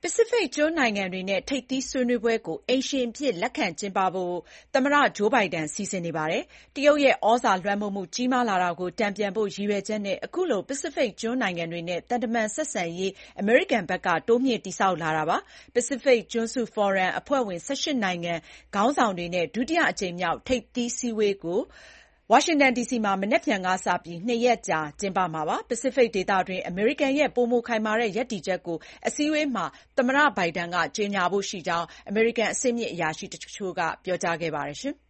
ပစိဖိတ်ကျွန်းနိုင်ငံတွေနဲ့ ထိပ်သီးဆွေးနွေးပွဲကိုအိမ်ရှင်အဖြစ်လက်ခံကျင်းပဖို့ သမ္မတ Joe Biden စီစဉ်နေပါတယ်။ တရုတ်ရဲ့ဩဇာလွှမ်းမိုးမှုကြီးမားလာတာကို တန်ပြန်ဖို့ရည်ရွယ်ချက်နဲ့ အခုလို ပစိဖိတ်ကျွန်းနိုင်ငံတွေနဲ့ သံတမန်ဆက်ဆံရေး အမေရိကန်ဘက်က တိုးမြှင့်တည်ဆောက်လာတာပါ။ ပစိဖိတ်ကျွန်းစုဖိုရမ်အဖွဲ့ဝင် ၁၈ နိုင်ငံခေါင်းဆောင်တွေနဲ့ ဒုတိယအကြိမ်မြောက် ထိပ်သီးအစည်းအဝေးကို ဝါရှင်တန်ဒီစီမှာ မနက်ဖြန်ကစပြီး ၂ ရက်ကြာကျင်းပမှာပါ။ ပစိဖိတ်ဒေသတွင်း အမေရိကန်ရဲ့ ပိုမိုခိုင်မာတဲ့ရပ်တည်ချက်ကို အစည်းအဝေးမှာ သမ္မတ Biden ကကြေညာဖို့ရှိကြောင်း အမေရိကန်အဆင့်မြင့်အရာရှိတချို့က ပြောကြားခဲ့ပါတယ်။